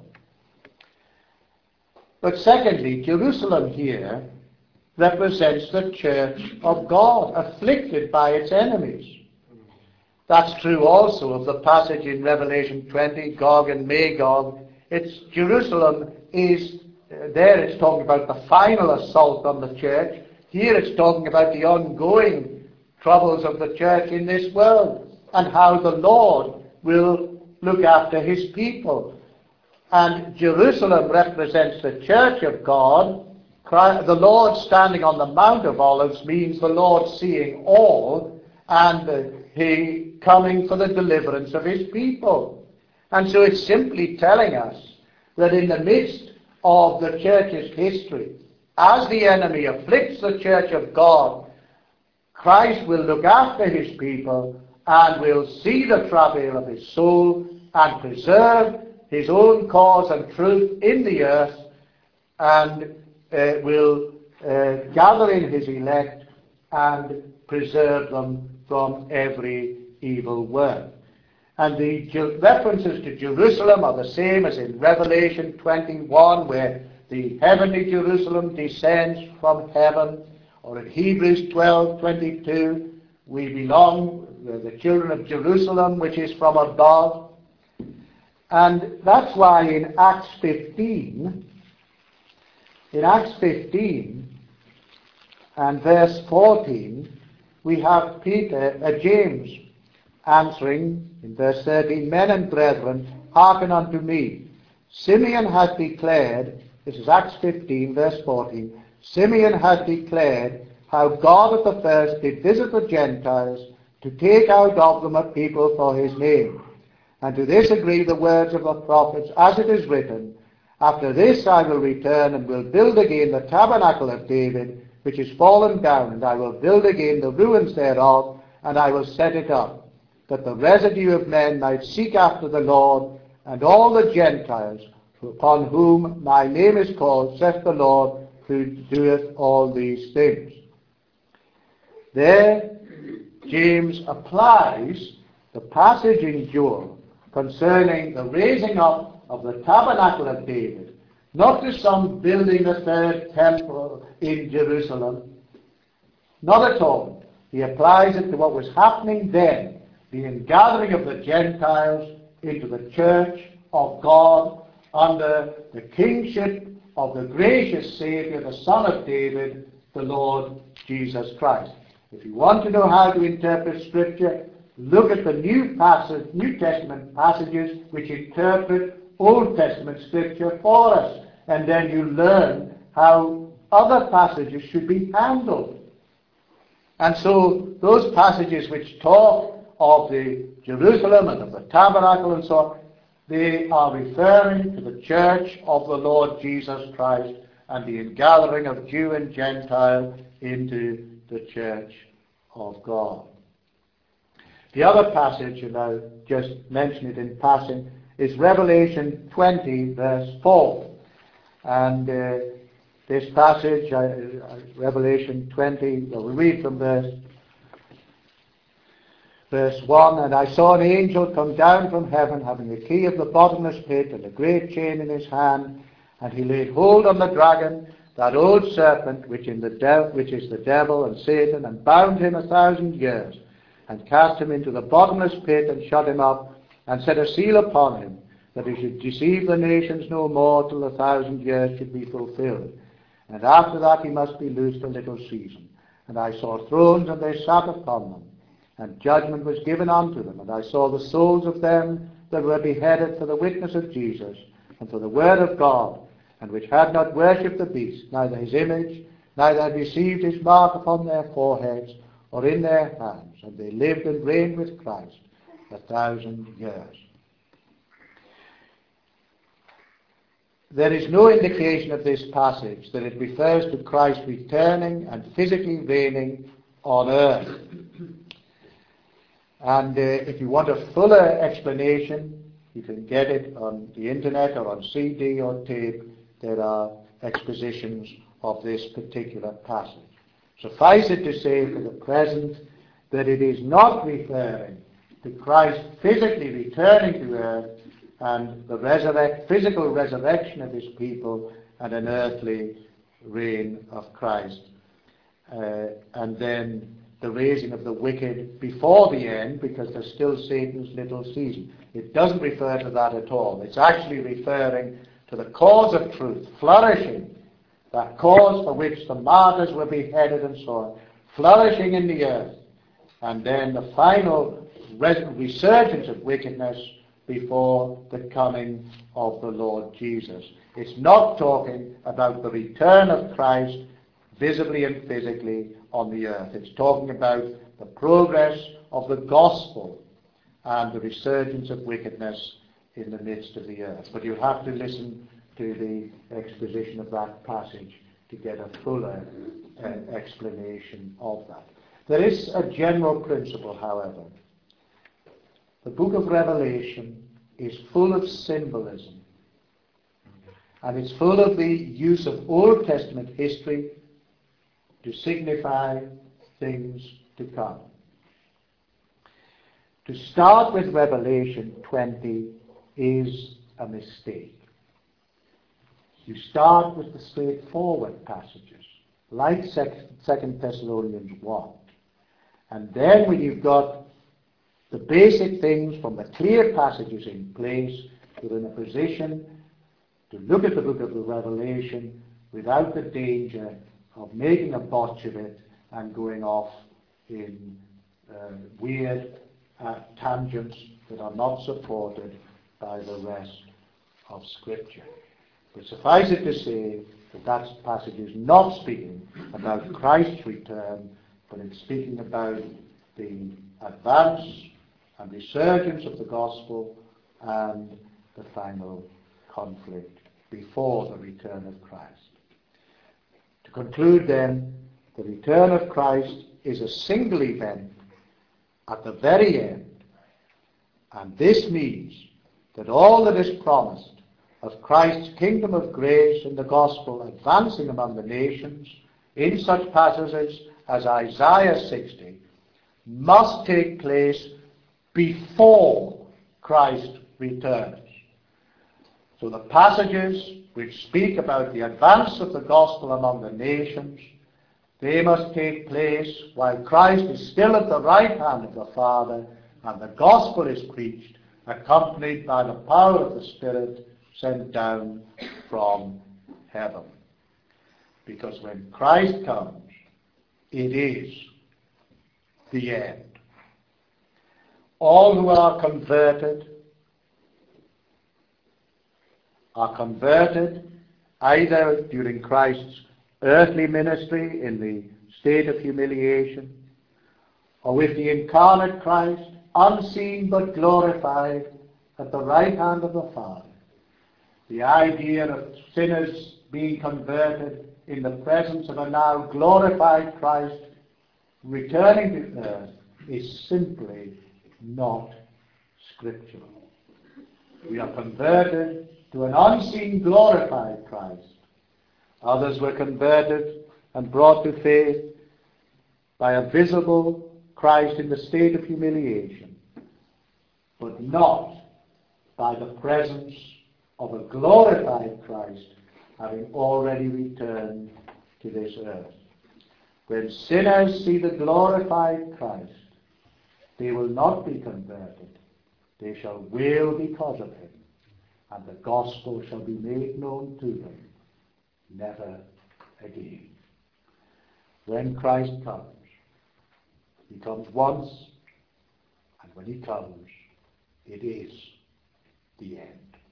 But secondly, Jerusalem here represents the church of God, afflicted by its enemies. That's true also of the passage in Revelation 20, Gog and Magog. Jerusalem is, there it's talking about the final assault on the church. Here it's talking about the ongoing troubles of the church in this world, and how the Lord will look after his people. And Jerusalem represents the church of God. The Lord standing on the Mount of Olives means the Lord seeing all, and he coming for the deliverance of his people. And so it's simply telling us that in the midst of the church's history, as the enemy afflicts the church of God, Christ will look after his people and will see the travail of his soul and preserve his own cause and truth in the earth, and will gather in his elect and preserve them from every evil work. And the references to Jerusalem are the same as in Revelation 21, where the heavenly Jerusalem descends from heaven, or in Hebrews 12:22, we belong, the children of Jerusalem, which is from above. And that's why in Acts 15 and verse 14, we have James answering in verse 13, Men and brethren, hearken unto me. Simeon hath declared, this is Acts 15, verse 14, Simeon hath declared how God at the first did visit the Gentiles to take out of them a people for his name. And to this agree the words of the prophets, as it is written, After this I will return and will build again the tabernacle of David, which is fallen down, and I will build again the ruins thereof, and I will set it up, that the residue of men might seek after the Lord, and all the Gentiles, upon whom my name is called, saith the Lord, who doeth all these things. There, James applies the passage in Joel concerning the raising up of the tabernacle of David, not to some building a third temple in Jerusalem, not at all. He applies it to what was happening then, the ingathering of the Gentiles into the church of God under the kingship of the gracious Saviour, the Son of David, the Lord Jesus Christ. If you want to know how to interpret Scripture, look at the New Testament passages which interpret Old Testament Scripture for us, and then you learn how other passages should be handled. And so those passages which talk of the Jerusalem and of the tabernacle and so on, they are referring to the church of the Lord Jesus Christ and the ingathering of Jew and Gentile into the church of God. The other passage, and I'll just mention it in passing, is Revelation 20, verse 4. And this passage, Revelation 20, we read from verse 1, "And I saw an angel come down from heaven, having the key of the bottomless pit and a great chain in his hand, and he laid hold on the dragon, that old serpent, which is the devil and Satan, and bound him 1,000 years, and cast him into the bottomless pit, and shut him up, and set a seal upon him, that he should deceive the nations no more till the 1,000 years should be fulfilled. And after that he must be loosed a little season. And I saw thrones, and they sat upon them, and judgment was given unto them. And I saw the souls of them that were beheaded for the witness of Jesus, and for the word of God, and which had not worshipped the beast, neither his image, neither had received his mark upon their foreheads or in their hands. And they lived and reigned with Christ 1,000 years." There is no indication of this passage that it refers to Christ returning and physically reigning on earth. And if you want a fuller explanation, you can get it on the internet or on CD or tape. There are expositions of this particular passage. Suffice it to say for the present that it is not referring to Christ physically returning to earth and the physical resurrection of his people and an earthly reign of Christ. And then the raising of the wicked before the end, because there's still Satan's little season. It doesn't refer to that at all. It's actually referring to the cause of truth flourishing, that cause for which the martyrs were beheaded and so on, flourishing in the earth, and then the final resurgence of wickedness before the coming of the Lord Jesus. It's not talking about the return of Christ visibly and physically on the earth. It's talking about the progress of the gospel and the resurgence of wickedness in the midst of the earth. But you have to listen to the exposition of that passage to get a fuller explanation of that. There is a general principle, however. The book of Revelation is full of symbolism, and it's full of the use of Old Testament history to signify things to come. To start with Revelation 20 is a mistake. You start with the straightforward passages, like 2 Thessalonians 1. And then when you've got the basic things from the clear passages in place, you're in a position to look at the book of the Revelation without the danger of making a botch of it and going off in weird tangents that are not supported by the rest of Scripture. But suffice it to say that passage is not speaking about Christ's return, but it's speaking about the advance and resurgence of the gospel and the final conflict before the return of Christ. To conclude then, the return of Christ is a single event at the very end, and this means that all that is promised of Christ's kingdom of grace in the gospel advancing among the nations in such passages as Isaiah 60 must take place before Christ returns. So the passages which speak about the advance of the gospel among the nations, they must take place while Christ is still at the right hand of the Father and the gospel is preached accompanied by the power of the Spirit sent down from heaven. Because when Christ comes, it is the end. All who are converted either during Christ's earthly ministry in the state of humiliation, or with the incarnate Christ, unseen but glorified at the right hand of the Father. The idea of sinners being converted in the presence of a now glorified Christ returning to earth is simply not scriptural. We are converted to an unseen glorified Christ. Others were converted and brought to faith by a visible Christ in the state of humiliation, but not by the presence of a glorified Christ having already returned to this earth. When sinners see the glorified Christ, they will not be converted. They shall wail because of him, and the gospel shall be made known to them never again. When Christ comes, he comes once, and when he comes, it is the end.